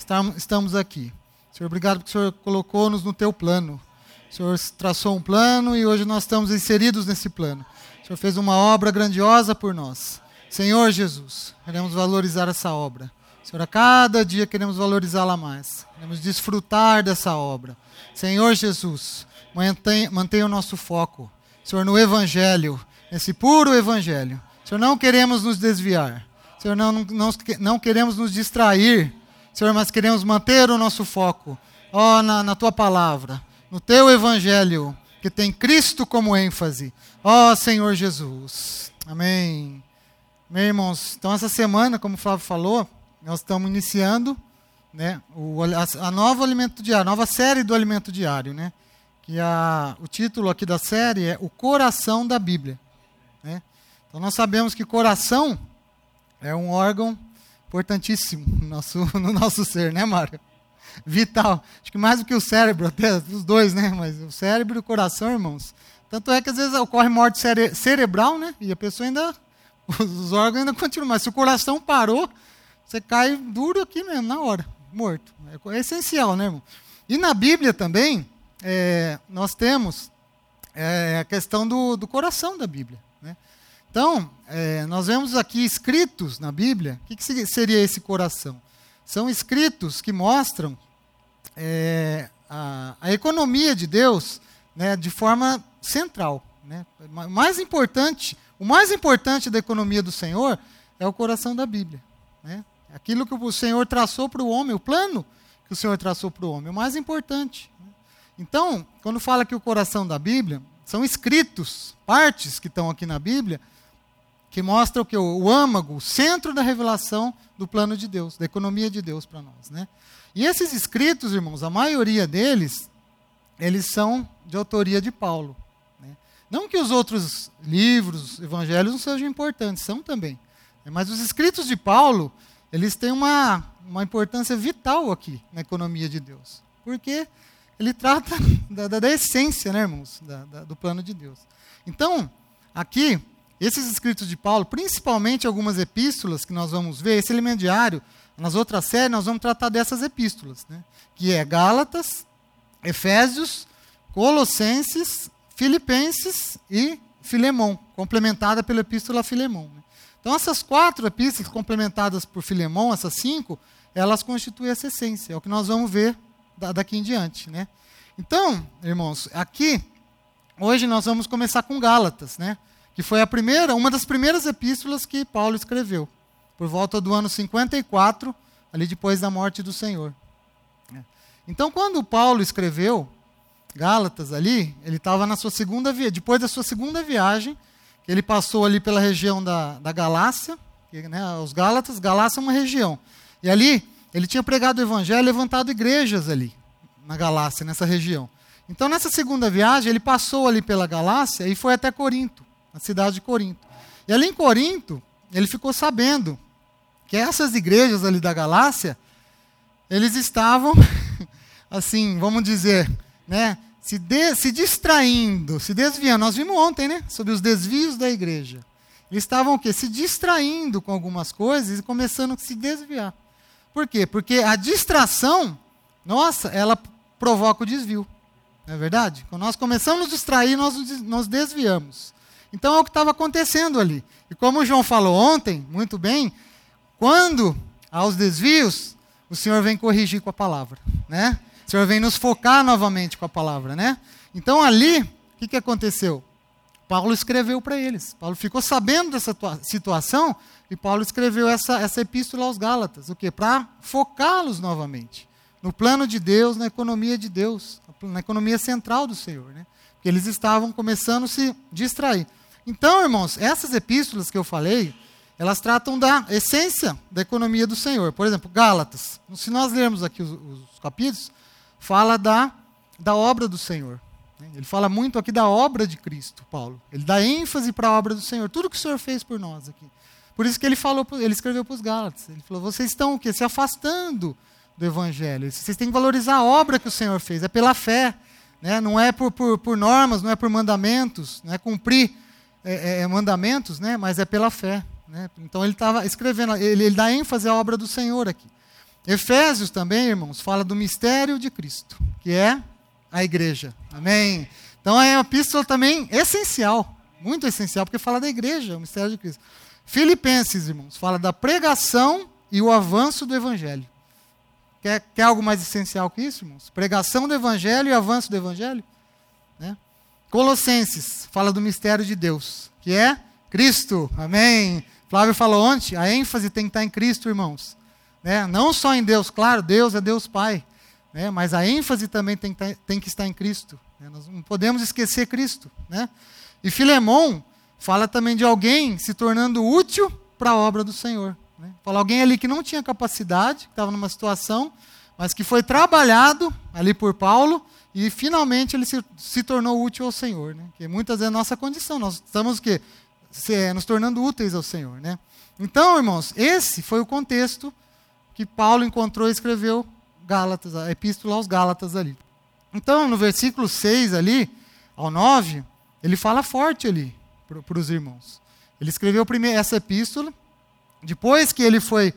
estamos aqui. Senhor, obrigado porque o Senhor colocou-nos no teu plano. O Senhor traçou um plano e hoje nós estamos inseridos nesse plano. O Senhor fez uma obra grandiosa por nós. Senhor Jesus, queremos valorizar essa obra. Senhor, a cada dia queremos valorizá-la mais. Queremos desfrutar dessa obra. Senhor Jesus, mantenha o nosso foco. Senhor, no Evangelho, nesse puro Evangelho. Senhor, não queremos nos desviar. Senhor, não queremos nos distrair. Senhor, mas queremos manter o nosso foco, na Tua palavra, no Teu Evangelho, que tem Cristo como ênfase. Senhor Jesus. Amém. Meus irmãos, então essa semana, como o Flávio falou, nós estamos iniciando, né, a nova série do Alimento Diário, né, que o título aqui da série é O Coração da Bíblia. Né? Então nós sabemos que coração é um órgão importantíssimo no nosso ser, né, Mário? Vital. Acho que mais do que o cérebro, até os dois, né? Mas o cérebro e o coração, irmãos. Tanto é que às vezes ocorre morte cerebral, né? E a pessoa os órgãos ainda continuam. Mas se o coração parou, você cai duro aqui mesmo, na hora, morto. É essencial, né, irmão? E na Bíblia também, nós temos a questão do coração da Bíblia, né? Então, nós vemos aqui escritos na Bíblia. O que seria esse coração? São escritos que mostram a economia de Deus, né, de forma central. Né? O mais importante da economia do Senhor é o coração da Bíblia. Né? Aquilo que o Senhor traçou para o homem, o plano que o Senhor traçou para o homem, o mais importante. Então, quando fala que o coração da Bíblia, são escritos, partes que estão aqui na Bíblia, que mostra o que? O âmago, o centro da revelação do plano de Deus, da economia de Deus para nós. Né? E esses escritos, irmãos, a maioria deles, eles são de autoria de Paulo. Né? Não que os outros livros, evangelhos, não sejam importantes, são também. Mas os escritos de Paulo, eles têm uma importância vital aqui na economia de Deus. Porque ele trata da essência, né, irmãos, do plano de Deus. Então, aqui, esses escritos de Paulo, principalmente algumas epístolas que nós vamos ver, esse Alimento Diário, nas outras séries nós vamos tratar dessas epístolas, né? Que é Gálatas, Efésios, Colossenses, Filipenses e Filemão, complementada pela epístola a Filemão. Né? Então essas 4 epístolas complementadas por Filemão, essas 5, elas constituem essa essência, é o que nós vamos ver daqui em diante. Né? Então, irmãos, aqui, hoje nós vamos começar com Gálatas, né? Que foi uma das primeiras epístolas que Paulo escreveu, por volta do ano 54, ali depois da morte do Senhor. Então, quando Paulo escreveu Gálatas ali, ele estava na sua depois da sua segunda viagem, ele passou ali pela região da Galácia, né, os Gálatas, Galácia é uma região. E ali, ele tinha pregado o evangelho, levantado igrejas ali, na Galácia, nessa região. Então, nessa segunda viagem, ele passou ali pela Galácia e foi até Corinto, na cidade de Corinto. E ali em Corinto, ele ficou sabendo que essas igrejas ali da Galácia, eles estavam, assim, vamos dizer, né, se distraindo, se desviando. Nós vimos ontem, né, sobre os desvios da igreja. Eles estavam o quê? Se distraindo com algumas coisas e começando a se desviar. Por quê? Porque a distração, nossa, ela provoca o desvio. Não é verdade? Quando nós começamos a nos distrair, nós desviamos. Então é o que estava acontecendo ali. E como o João falou ontem, muito bem, quando há os desvios, o Senhor vem corrigir com a palavra, né? O Senhor vem nos focar novamente com a palavra, né? Então ali, o que aconteceu? Paulo escreveu para eles. Paulo ficou sabendo dessa situação e Paulo escreveu essa epístola aos Gálatas. O quê? Para focá-los novamente no plano de Deus, na economia de Deus, na economia central do Senhor, né? Porque eles estavam começando a se distrair. Então, irmãos, essas epístolas que eu falei, elas tratam da essência da economia do Senhor. Por exemplo, Gálatas. Se nós lermos aqui os capítulos, fala da obra do Senhor. Ele fala muito aqui da obra de Cristo, Paulo. Ele dá ênfase para a obra do Senhor. Tudo que o Senhor fez por nós aqui. Por isso que ele escreveu para os Gálatas. Ele falou, vocês estão o quê? Se afastando do Evangelho. Vocês têm que valorizar a obra que o Senhor fez. É pela fé. Né? Não é por normas, não é por mandamentos, não é cumprir mandamentos, né? Mas é pela fé. Né? Então ele estava escrevendo, ele dá ênfase à obra do Senhor aqui. Efésios também, irmãos, fala do mistério de Cristo, que é a igreja. Amém? Então é uma epístola também essencial, muito essencial, porque fala da igreja, o mistério de Cristo. Filipenses, irmãos, fala da pregação e o avanço do evangelho. Quer algo mais essencial que isso, irmãos? Pregação do evangelho e avanço do evangelho? Né? Colossenses fala do mistério de Deus, que é Cristo. Amém? Flávio falou ontem, a ênfase tem que estar em Cristo, irmãos. Né? Não só em Deus, claro, Deus é Deus Pai, né? Mas a ênfase também tem que estar em Cristo. Né? Nós não podemos esquecer Cristo. Né? E Filemão fala também de alguém se tornando útil para a obra do Senhor. Né? Fala alguém ali que não tinha capacidade, que estava numa situação, mas que foi trabalhado ali por Paulo e finalmente ele se tornou útil ao Senhor. Né? Que muitas vezes é a nossa condição, nós estamos nos tornando úteis ao Senhor. Né? Então, irmãos, esse foi o contexto que Paulo encontrou e escreveu Gálatas, a epístola aos Gálatas ali. Então, no versículo 6 ali, ao 9, ele fala forte ali para os irmãos. Ele escreveu primeiro essa epístola, depois que ele foi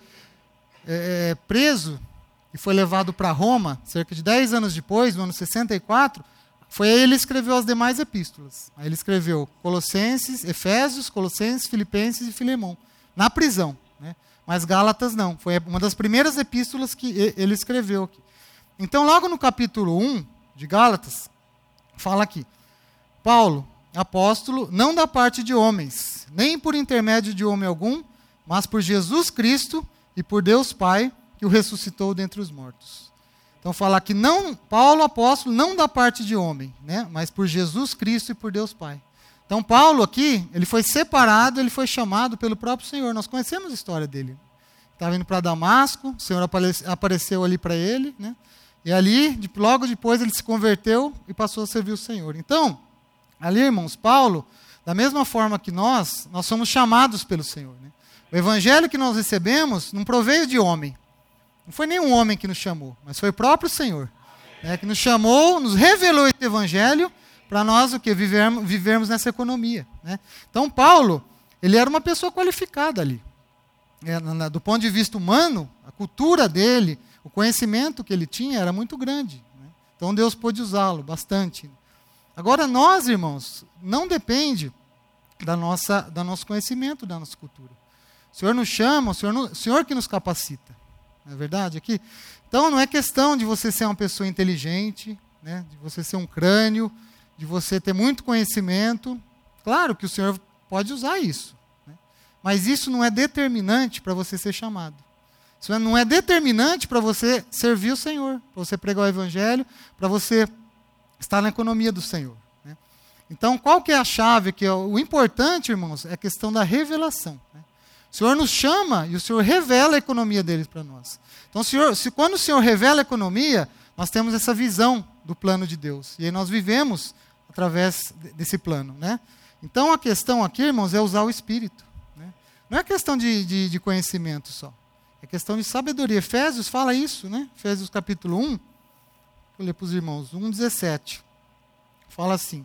preso e foi levado para Roma, cerca de 10 anos depois, no ano 64, foi aí que ele escreveu as demais epístolas. Aí ele escreveu Colossenses, Efésios, Colossenses, Filipenses e Filemão, na prisão. Né? Mas Gálatas não, foi uma das primeiras epístolas que ele escreveu aqui. Então, logo no capítulo 1 de Gálatas, fala aqui, Paulo, apóstolo, não da parte de homens, nem por intermédio de homem algum, mas por Jesus Cristo e por Deus Pai, que o ressuscitou dentre os mortos. Então fala que não, Paulo, apóstolo, não da parte de homem, né, mas por Jesus Cristo e por Deus Pai. Então Paulo aqui, ele foi separado, ele foi chamado pelo próprio Senhor. Nós conhecemos a história dele. Estava indo para Damasco, o Senhor apareceu ali para ele, né, e ali, logo depois, ele se converteu e passou a servir o Senhor. Então, ali, irmãos, Paulo, da mesma forma que nós somos chamados pelo Senhor. Né? O evangelho que nós recebemos não proveio de homem. Não foi nenhum homem que nos chamou, mas foi o próprio Senhor. Né, que nos chamou, nos revelou esse evangelho para nós o que? Vivermos nessa economia. Né? Então, Paulo, ele era uma pessoa qualificada ali. Do ponto de vista humano, a cultura dele, o conhecimento que ele tinha era muito grande. Né? Então, Deus pôde usá-lo bastante. Agora, nós, irmãos, não depende do nosso conhecimento, da nossa cultura. O Senhor nos chama, o Senhor que nos capacita. Não é verdade aqui? Então, não é questão de você ser uma pessoa inteligente, né? De você ser um crânio, de você ter muito conhecimento. Claro que o Senhor pode usar isso. Né? Mas isso não é determinante para você ser chamado. Isso não é determinante para você servir o Senhor, para você pregar o Evangelho, para você estar na economia do Senhor. Né? Então, qual que é a chave? O importante, irmãos, é a questão da revelação. Né? O Senhor nos chama e o Senhor revela a economia dele para nós. Então, quando o Senhor revela a economia, nós temos essa visão do plano de Deus. E aí nós vivemos através desse plano. Né? Então, a questão aqui, irmãos, é usar o Espírito. Né? Não é questão de conhecimento só. É questão de sabedoria. Efésios fala isso, né? Efésios capítulo 1. Vou ler para os irmãos. 1,17. Fala assim.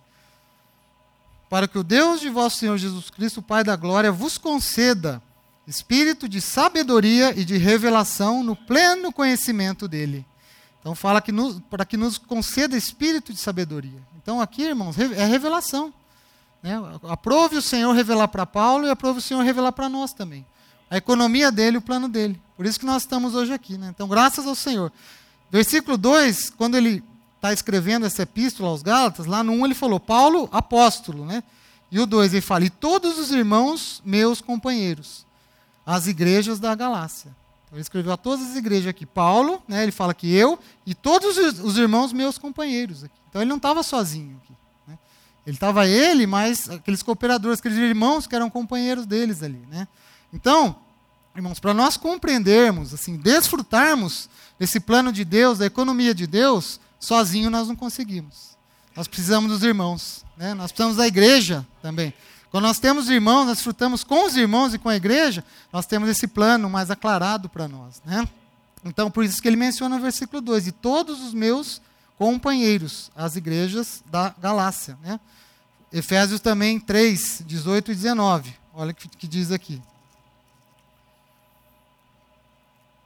Para que o Deus de vosso Senhor Jesus Cristo, o Pai da glória, vos conceda espírito de sabedoria e de revelação no pleno conhecimento dele. Então fala para que nos conceda espírito de sabedoria. Então aqui, irmãos, é revelação. Né? Aprove o Senhor revelar para Paulo e aprove o Senhor revelar para nós também. A economia dele, o plano dele. Por isso que nós estamos hoje aqui. Né? Então, graças ao Senhor. Versículo 2, quando ele está escrevendo essa epístola aos Gálatas, lá no 1 ele falou, Paulo, apóstolo. Né? E o 2 ele fala, e todos os irmãos meus companheiros, as igrejas da Galácia. Então, ele escreveu a todas as igrejas aqui. Paulo, né, ele fala que eu e todos os irmãos meus companheiros aqui. Então, ele não estava sozinho aqui. Né? Ele estava mais aqueles cooperadores, aqueles irmãos que eram companheiros deles ali. Né? Então, irmãos, para nós compreendermos, assim, desfrutarmos desse plano de Deus, da economia de Deus, sozinho nós não conseguimos. Nós precisamos dos irmãos, né? Nós precisamos da igreja também. Quando nós temos irmãos, nós desfrutamos com os irmãos e com a igreja, nós temos esse plano mais aclarado para nós. Né? Então, por isso que ele menciona no versículo 2, e todos os meus companheiros, as igrejas da Galácia. Né? Efésios também 3, 18 e 19. Olha o que diz aqui.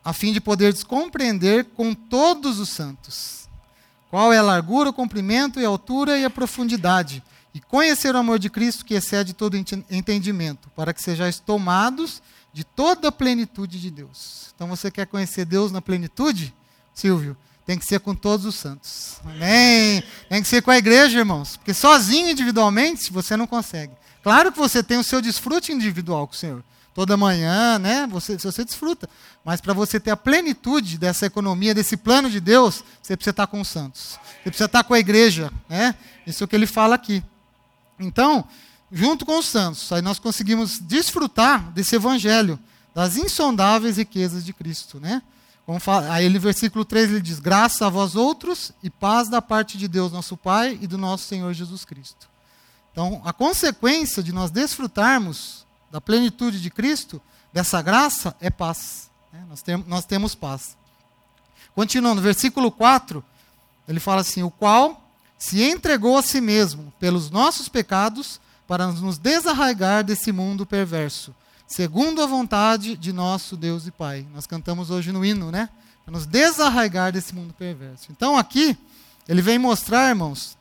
a fim de poderes compreender com todos os santos qual é a largura, o comprimento e a altura e a profundidade, e conhecer o amor de Cristo que excede todo entendimento, para que sejais tomados de toda a plenitude de Deus. Então você quer conhecer Deus na plenitude, Silvio? Tem que ser com todos os santos. Amém? Tem que ser com a igreja, irmãos, porque sozinho, individualmente, você não consegue. Claro que você tem o seu desfrute individual com o Senhor. Toda manhã, né? Você desfruta. Mas para você ter a plenitude dessa economia, desse plano de Deus, você precisa estar com os santos. Você precisa estar com a igreja, né? Isso é o que ele fala aqui. Então, junto com os santos, aí nós conseguimos desfrutar desse evangelho, das insondáveis riquezas de Cristo, né? Aí no versículo 3 ele diz: graças a vós outros e paz da parte de Deus nosso Pai e do nosso Senhor Jesus Cristo. Então, a consequência de nós desfrutarmos da plenitude de Cristo, dessa graça, é paz. Né? Nós temos paz. Continuando, versículo 4, ele fala assim: o qual se entregou a si mesmo pelos nossos pecados para nos desarraigar desse mundo perverso, segundo a vontade de nosso Deus e Pai. Nós cantamos hoje no hino, né? Para nos desarraigar desse mundo perverso. Então aqui, ele vem mostrar, irmãos,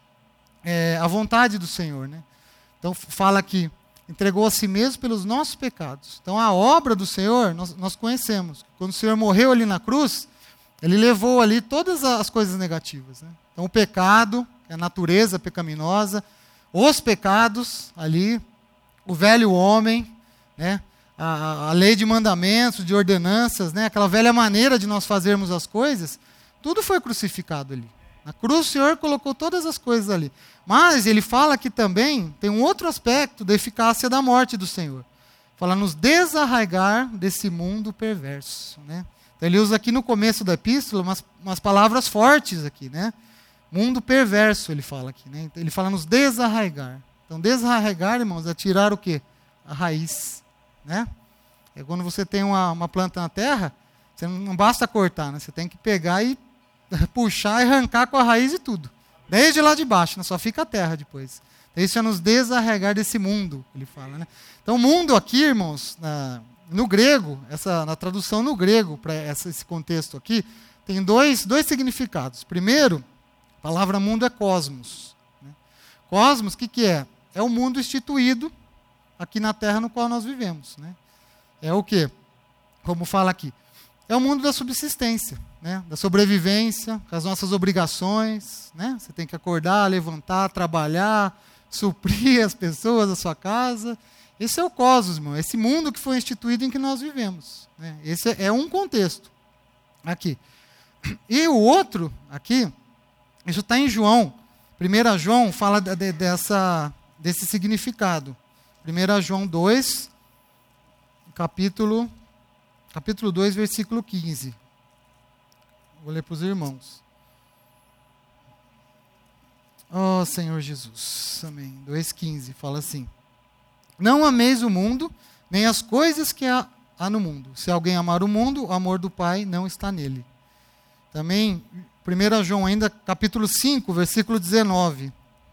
a vontade do Senhor, né? Então fala aqui: entregou a si mesmo pelos nossos pecados. Então a obra do Senhor, nós conhecemos. Quando o Senhor morreu ali na cruz, ele levou ali todas as coisas negativas, né? Então o pecado, a natureza pecaminosa, os pecados ali, o velho homem, né? A lei de mandamentos, de ordenanças, né? Aquela velha maneira de nós fazermos as coisas, tudo foi crucificado ali. Na cruz o Senhor colocou todas as coisas ali. Mas ele fala que também tem um outro aspecto da eficácia da morte do Senhor. Fala nos desarraigar desse mundo perverso, né? Então ele usa aqui no começo da epístola umas palavras fortes aqui, né? Mundo perverso, ele fala aqui, né? Ele fala nos desarraigar. Então desarraigar, irmãos, é tirar o quê? A raiz, né? É quando você tem uma planta na terra, você não basta cortar, né? Você tem que pegar e puxar e arrancar com a raiz e tudo. Desde lá de baixo, né? Só fica a terra depois. Então, isso é nos desarraigar desse mundo, ele fala, né? Então, o mundo aqui, irmãos, no grego, na tradução no grego, para esse contexto aqui, tem dois significados. Primeiro, a palavra mundo é cosmos, né? Cosmos, o que é? É o mundo instituído aqui na Terra no qual nós vivemos, né? É o quê? Como fala aqui. É o mundo da subsistência, né? Da sobrevivência, com as nossas obrigações, né? Você tem que acordar, levantar, trabalhar, suprir as pessoas, a sua casa. Esse é o cosmos, irmão. Esse mundo que foi instituído em que nós vivemos, né? Esse é um contexto aqui. E o outro aqui, isso está em João. 1 João fala desse significado. 1 João 2, capítulo 2, versículo 15. Vou ler para os irmãos. Oh, Senhor Jesus. Amém. 2,15 fala assim: não ameis o mundo, nem as coisas que há no mundo. Se alguém amar o mundo, o amor do Pai não está nele. Também, 1 João ainda, capítulo 5, versículo 19.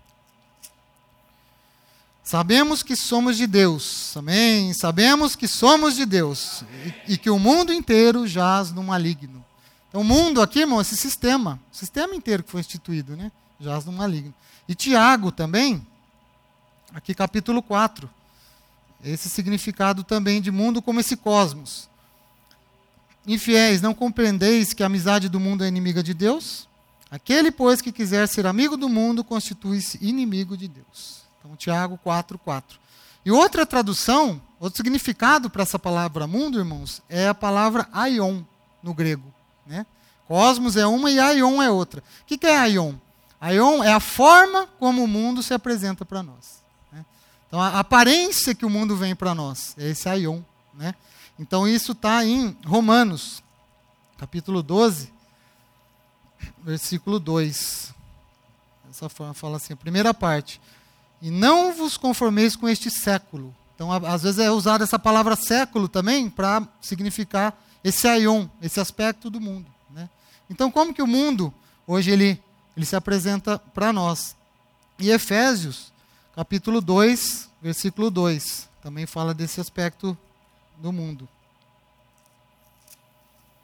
Sabemos que somos de Deus, amém? Sabemos que somos de Deus e que o mundo inteiro jaz no maligno. Então, o mundo aqui, irmão, esse sistema inteiro que foi instituído, né? Jaz no maligno. E Tiago também, aqui capítulo 4, esse significado também de mundo como esse cosmos. Infiéis, não compreendeis que a amizade do mundo é inimiga de Deus? Aquele, pois, que quiser ser amigo do mundo, constitui-se inimigo de Deus. Então, Tiago 4:4. E outra tradução, outro significado para essa palavra mundo, irmãos, é a palavra aion, no grego, né? Cosmos é uma e aion é outra. O que é aion? Aion é a forma como o mundo se apresenta para nós, né? Então, a aparência que o mundo vem para nós é esse aion, né? Então, isso está em Romanos, capítulo 12, versículo 2. Essa forma fala assim, a primeira parte: e não vos conformeis com este século. Então, às vezes é usada essa palavra século também para significar esse aion, esse aspecto do mundo, né? Então, como que o mundo, hoje, ele se apresenta para nós? E Efésios, capítulo 2, versículo 2, também fala desse aspecto do mundo.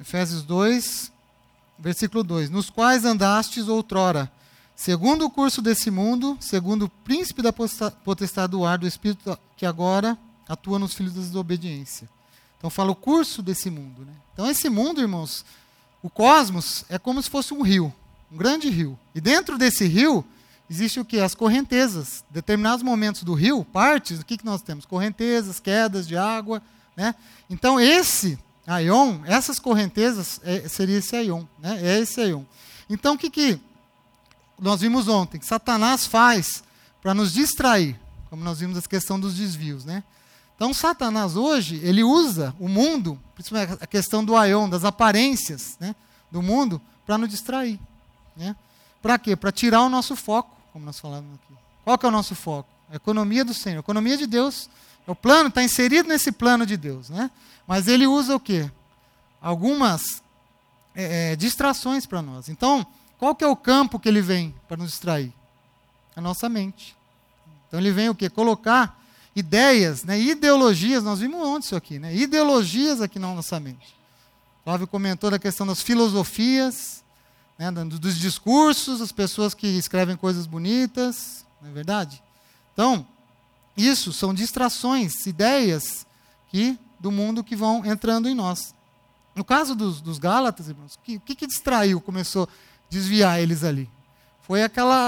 Efésios 2, versículo 2. Nos quais andastes outrora, segundo o curso desse mundo, segundo o príncipe da potestade do ar, do espírito que agora atua nos filhos da desobediência. Então fala o curso desse mundo, né? Então esse mundo, irmãos, o cosmos é como se fosse um rio, um grande rio. E dentro desse rio existe o quê? As correntezas. Em determinados momentos do rio, partes, o que nós temos? Correntezas, quedas de água, né? Então esse aion, essas correntezas, seria esse aion, né? É esse aion. Então o que nós vimos ontem? Que Satanás faz para nos distrair, como nós vimos a questão dos desvios, né? Então Satanás hoje, ele usa o mundo, principalmente a questão do aion, das aparências, né, do mundo, para nos distrair, né? Para quê? Para tirar o nosso foco, como nós falamos aqui. Qual que é o nosso foco? A economia do Senhor. A economia de Deus, é o plano, está inserido nesse plano de Deus, né? Mas ele usa o quê? Algumas distrações para nós. Então, qual que é o campo que ele vem para nos distrair? A nossa mente. Então ele vem o quê? Colocar ideias, né, ideologias, nós vimos ontem isso aqui, né? Ideologias aqui na nossa mente. O Flávio comentou da questão das filosofias, né, dos discursos, as pessoas que escrevem coisas bonitas, não é verdade? Então, isso são distrações, ideias do mundo que vão entrando em nós. No caso dos Gálatas, irmãos, o que distraiu, começou a desviar eles ali? Foi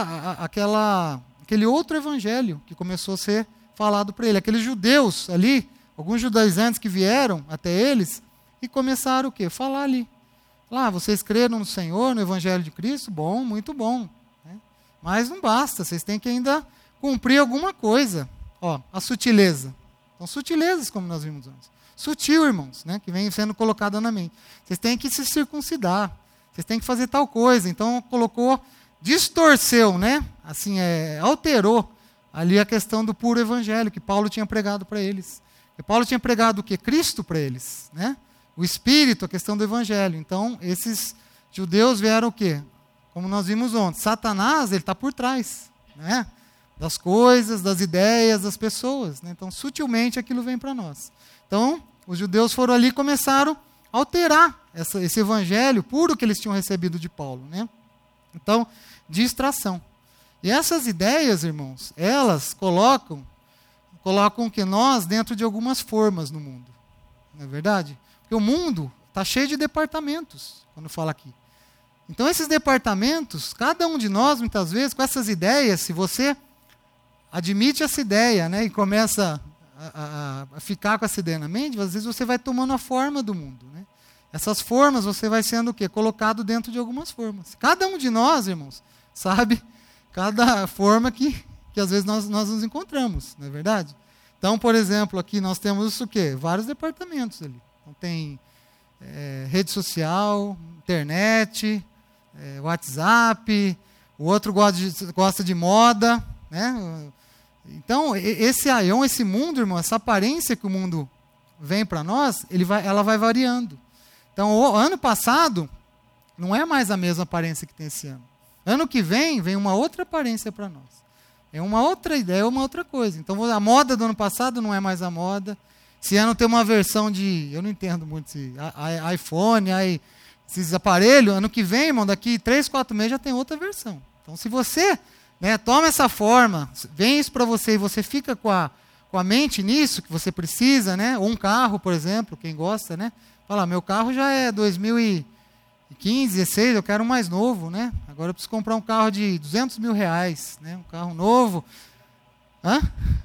aquele outro evangelho que começou a ser falado para ele. Aqueles judeus ali, alguns judaizantes que vieram até eles e começaram o quê? Falar ali. Vocês creram no Senhor, no Evangelho de Cristo? Bom, muito bom. Né? Mas não basta, vocês têm que ainda cumprir alguma coisa. Ó, a sutileza. Então, sutilezas, como nós vimos antes. Sutil, irmãos, né? Que vem sendo colocada na mente. Vocês têm que se circuncidar. Vocês têm que fazer tal coisa. Então, distorceu, né? Assim, alterou ali a questão do puro evangelho que Paulo tinha pregado para eles. E Paulo tinha pregado o quê? Cristo para eles, né? O Espírito, a questão do evangelho. Então, esses judeus vieram o quê? Como nós vimos ontem, Satanás, ele está por trás, né? Das coisas, das ideias, das pessoas, né? Então, sutilmente, aquilo vem para nós. Então, os judeus foram ali e começaram a alterar esse evangelho puro que eles tinham recebido de Paulo, né? Então, distração. E essas ideias, irmãos, elas colocam que nós dentro de algumas formas no mundo. Não é verdade? Porque o mundo está cheio de departamentos, quando fala aqui. Então, esses departamentos, cada um de nós, muitas vezes, com essas ideias, se você admite essa ideia, né, e começa a ficar com essa ideia na mente, às vezes você vai tomando a forma do mundo, né? Essas formas, você vai sendo o quê? Colocado dentro de algumas formas. Cada um de nós, irmãos, sabe cada forma que às vezes nós nos encontramos, não é verdade? Então, por exemplo, aqui nós temos o quê? Vários departamentos ali. Então, tem rede social, internet, WhatsApp, o outro gosta de moda, né? Então, esse aion, esse mundo, irmão, essa aparência que o mundo vem para nós, ela vai variando. Então, o ano passado não é mais a mesma aparência que tem esse ano. Ano que vem uma outra aparência para nós. É uma outra ideia, é uma outra coisa. Então, a moda do ano passado não é mais a moda. Esse ano tem uma versão eu não entendo muito esse iPhone, esses aparelhos. Ano que vem, irmão, daqui 3, 4 meses já tem outra versão. Então, se você, né, toma essa forma, vem isso para você e você fica com a mente nisso, que você precisa, né? Ou um carro, por exemplo, quem gosta, né? Fala, meu carro já é 2015, 16, eu quero um mais novo, né? Agora eu preciso comprar um carro de R$200 mil, né? Um carro novo. Hã?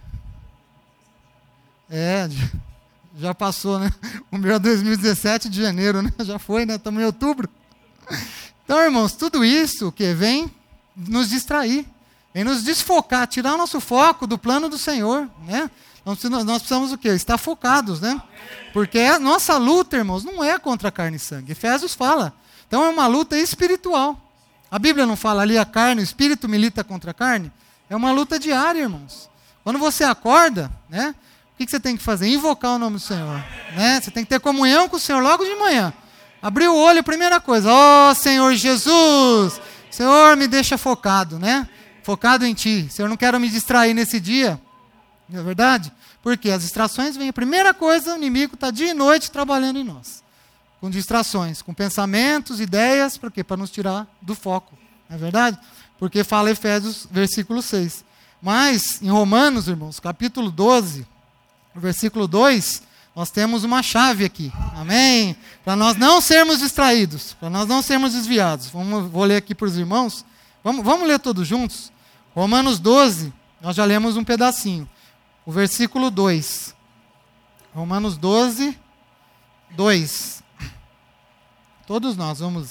Já passou, né? O meu é 2017 de janeiro, né? Já foi, né? Estamos em outubro. Então, irmãos, tudo isso que vem nos distrair, vem nos desfocar, tirar o nosso foco do plano do Senhor, né? Nós precisamos o quê? Estar focados, né? Porque a nossa luta, irmãos, não é contra carne e sangue. Efésios fala. Então é uma luta espiritual. A Bíblia não fala ali a carne, o espírito milita contra a carne? É uma luta diária, irmãos. Quando você acorda, né? O que você tem que fazer? Invocar o nome do Senhor, né? Você tem que ter comunhão com o Senhor logo de manhã. Abrir o olho, primeira coisa. Ó, Senhor Jesus, Senhor, me deixa focado, né? Focado em Ti. Senhor, não quero me distrair nesse dia. Não é verdade? Porque as distrações vêm. A primeira coisa, o inimigo está dia e noite trabalhando em nós. com distrações, com pensamentos, ideias, para quê? Para nos tirar do foco, não é verdade? Porque fala Efésios, versículo 6. Mas, em Romanos, irmãos, capítulo 12, versículo 2, nós temos uma chave aqui, amém? Para nós não sermos distraídos, para nós não sermos desviados. Vou ler aqui para os irmãos, vamos ler todos juntos? Romanos 12, nós já lemos um pedacinho. O versículo 2. Romanos 12, 2. Todos nós vamos...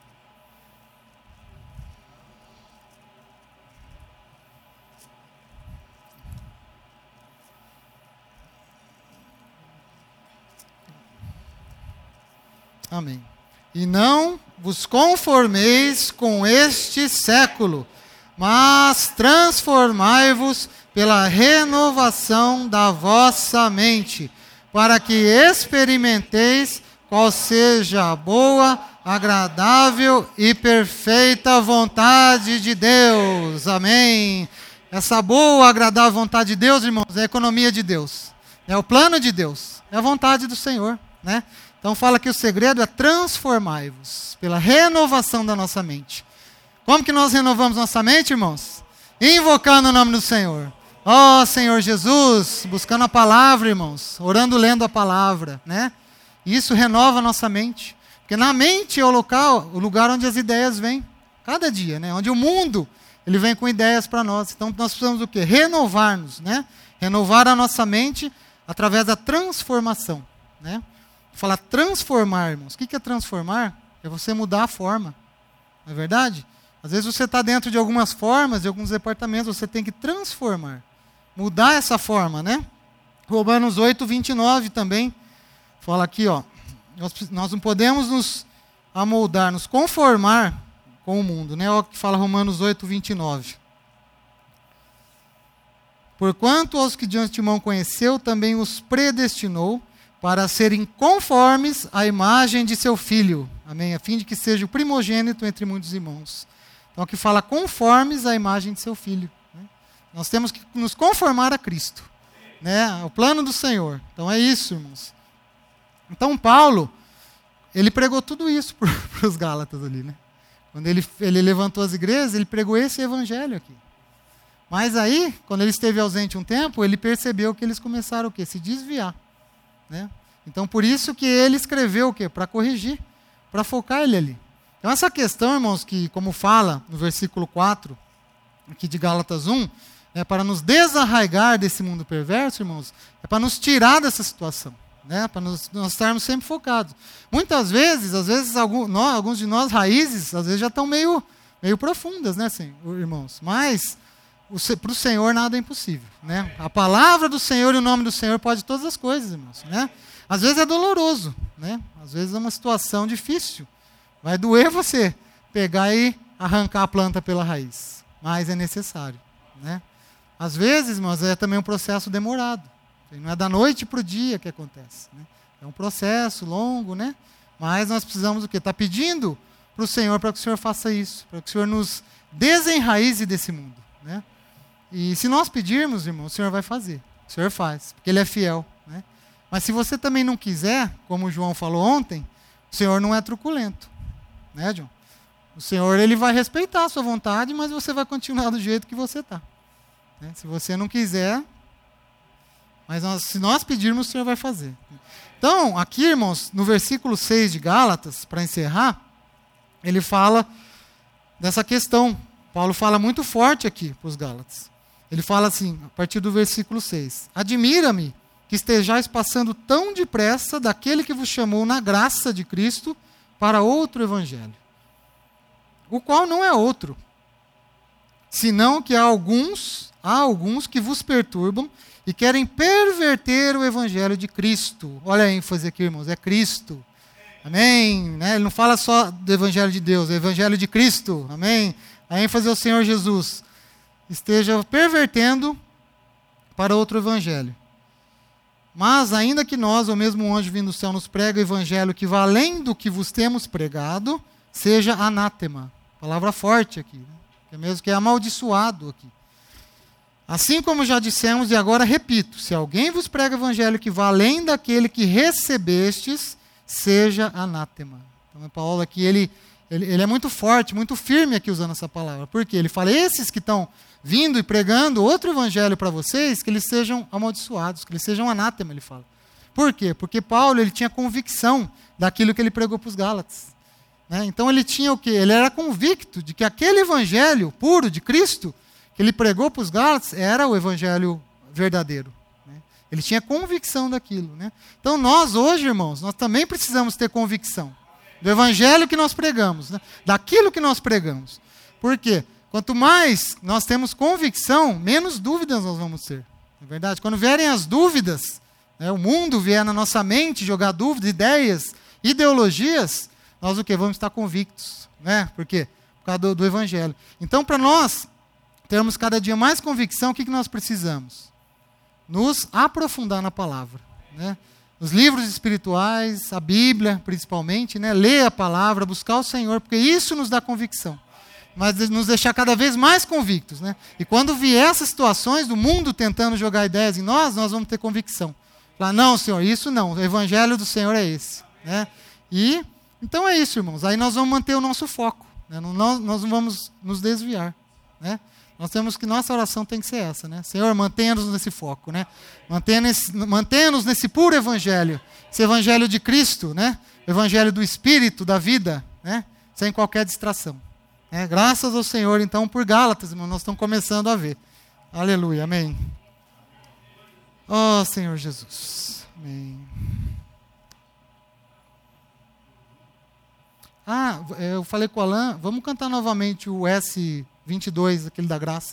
Amém. E não vos conformeis com este século, mas transformai-vos pela renovação da vossa mente, para que experimenteis qual seja a boa, agradável e perfeita vontade de Deus. Amém. Essa boa, agradável vontade de Deus, irmãos, é a economia de Deus. É o plano de Deus. É a vontade do Senhor, né? Então fala que o segredo é transformai-vos pela renovação da nossa mente. Como que nós renovamos nossa mente, irmãos? Invocando o nome do Senhor. Ó Senhor Jesus, buscando a palavra, irmãos, orando, lendo a palavra, né? Isso renova a nossa mente. Porque na mente é o lugar onde as ideias vêm. Cada dia, né? Onde o mundo, ele vem com ideias para nós. Então nós precisamos do quê? Renovar-nos, né? Renovar a nossa mente através da transformação, né? Falar transformar, irmãos. O que é transformar? É você mudar a forma. Não é verdade? Às vezes você está dentro de algumas formas, de alguns departamentos, você tem que transformar. Mudar essa forma, né? Romanos 8, 29 também. Fala aqui, ó. Nós não podemos nos amoldar, nos conformar com o mundo, né? Olha o que fala Romanos 8, 29. Porquanto aos que de antemão conheceu, também os predestinou para serem conformes à imagem de seu Filho. Amém? A fim de que seja o primogênito entre muitos irmãos. Então aqui fala conformes à imagem de seu Filho. Né? Nós temos que nos conformar a Cristo. Né? O plano do Senhor. Então é isso, irmãos. Então Paulo, ele pregou tudo isso para os Gálatas ali. Né? Quando ele levantou as igrejas, ele pregou esse evangelho aqui. Mas aí, quando ele esteve ausente um tempo, ele percebeu que eles começaram o quê? Se desviar. Né? Então, por isso que ele escreveu o quê? Para corrigir, para focar ele ali. Então, essa questão, irmãos, que como fala no versículo 4, aqui de Gálatas 1, é para nos desarraigar desse mundo perverso, irmãos, é para nos tirar dessa situação, né? Para nós estarmos sempre focados. Muitas vezes, alguns de nós, raízes, às vezes já estão meio profundas, né, irmãos? Mas para o Senhor nada é impossível, né? A palavra do Senhor e o nome do Senhor pode todas as coisas, irmãos, né? Às vezes é doloroso, né? Às vezes é uma situação difícil. Vai doer você pegar e arrancar a planta pela raiz, mas é necessário, né? Às vezes, irmãos, é também um processo demorado. Não é da noite para o dia que acontece, né? É um processo longo, né? Mas nós precisamos o quê? Tá pedindo para o Senhor para que o Senhor faça isso, para que o Senhor nos desenraize desse mundo, né? E se nós pedirmos, irmão, o Senhor vai fazer. O Senhor faz, porque Ele é fiel, né? Mas se você também não quiser, como o João falou ontem, o Senhor não é truculento, né, João? O Senhor, Ele vai respeitar a sua vontade, mas você vai continuar do jeito que você está. Né? Se você não quiser, mas se nós pedirmos, o Senhor vai fazer. Então, aqui, irmãos, no versículo 6 de Gálatas, para encerrar, ele fala dessa questão. Paulo fala muito forte aqui para os Gálatas. Ele fala assim, a partir do versículo 6. Admira-me que estejais passando tão depressa daquele que vos chamou na graça de Cristo para outro evangelho, o qual não é outro, senão que há alguns que vos perturbam e querem perverter o evangelho de Cristo. Olha a ênfase aqui, irmãos, é Cristo. Amém? Né? Ele não fala só do evangelho de Deus, é o evangelho de Cristo. Amém? A ênfase é o Senhor Jesus. Esteja pervertendo para outro evangelho. Mas, ainda que nós, ou mesmo um anjo vindo do céu, nos prega o evangelho que vai além do que vos temos pregado, seja anátema. Palavra forte aqui. Né? É mesmo que é amaldiçoado aqui. Assim como já dissemos, e agora repito, se alguém vos prega o evangelho que vai além daquele que recebestes, seja anátema. Então, Paulo aqui, ele é muito forte, muito firme aqui usando essa palavra. Por quê? Ele fala, esses que estão vindo e pregando outro evangelho para vocês, que eles sejam amaldiçoados, que eles sejam anátema, ele fala. Por quê? Porque Paulo, ele tinha convicção daquilo que ele pregou para os Gálatas. Né? Então ele tinha o quê? Ele era convicto de que aquele evangelho puro de Cristo, que ele pregou para os Gálatas, era o evangelho verdadeiro. Né? Ele tinha convicção daquilo. Né? Então nós hoje, irmãos, nós também precisamos ter convicção do evangelho que nós pregamos, né? Daquilo que nós pregamos. Por quê? Quanto mais nós temos convicção, menos dúvidas nós vamos ter. Não é verdade? Quando vierem as dúvidas, né, o mundo vier na nossa mente jogar dúvidas, ideias, ideologias, nós o quê? Vamos estar convictos. Né? Por quê? Por causa do evangelho. Então, para nós termos cada dia mais convicção, o que nós precisamos? Nos aprofundar na palavra. Né? Nos livros espirituais, a Bíblia principalmente, né? Ler a palavra, buscar o Senhor, porque isso nos dá convicção. Mas nos deixar cada vez mais convictos. Né? E quando vier essas situações do mundo tentando jogar ideias em nós vamos ter convicção. Falar, não, Senhor, isso não, o evangelho do Senhor é esse. Né? E, então é isso, irmãos, aí nós vamos manter o nosso foco. Né? Nós não vamos nos desviar. Né? Nós temos que, nossa oração tem que ser essa. Né? Senhor, mantenha-nos nesse foco. Né? Mantenha-nos nesse puro evangelho. Esse evangelho de Cristo, né? O evangelho do Espírito, da vida, né? Sem qualquer distração. Graças ao Senhor, então, por Gálatas, irmão, nós estamos começando a ver. Aleluia, amém. Oh, Senhor Jesus. Amém. Eu falei com o Alan, vamos cantar novamente o S22, aquele da graça.